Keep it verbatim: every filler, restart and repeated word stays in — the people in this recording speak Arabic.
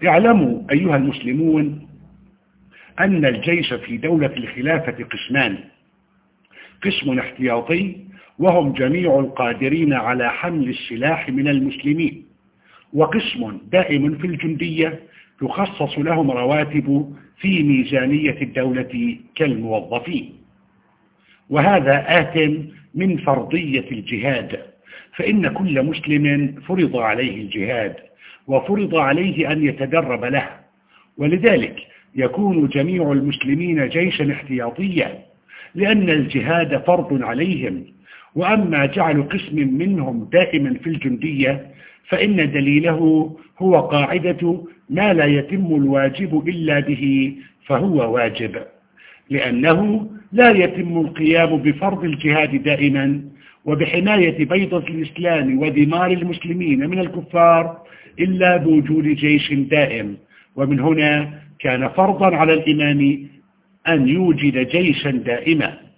اعلموا أيها المسلمون أن الجيش في دولة الخلافة قسمان: قسم احتياطي وهم جميع القادرين على حمل السلاح من المسلمين، وقسم دائم في الجندية تخصص لهم رواتب في ميزانية الدولة كالموظفين. وهذا آت من فرضية الجهاد، فإن كل مسلم فرض عليه الجهاد وفرض عليه أن يتدرب له، ولذلك يكون جميع المسلمين جيشا احتياطيا لأن الجهاد فرض عليهم. وأما جعل قسم منهم دائما في الجندية فإن دليله هو قاعدة ما لا يتم الواجب إلا به فهو واجب، لأنه لا يتم القيام بفرض الجهاد دائما وبحماية بيضة الإسلام ودمار المسلمين من الكفار إلا بوجود جيش دائم. ومن هنا كان فرضا على الإمام أن يوجد جيشا دائما.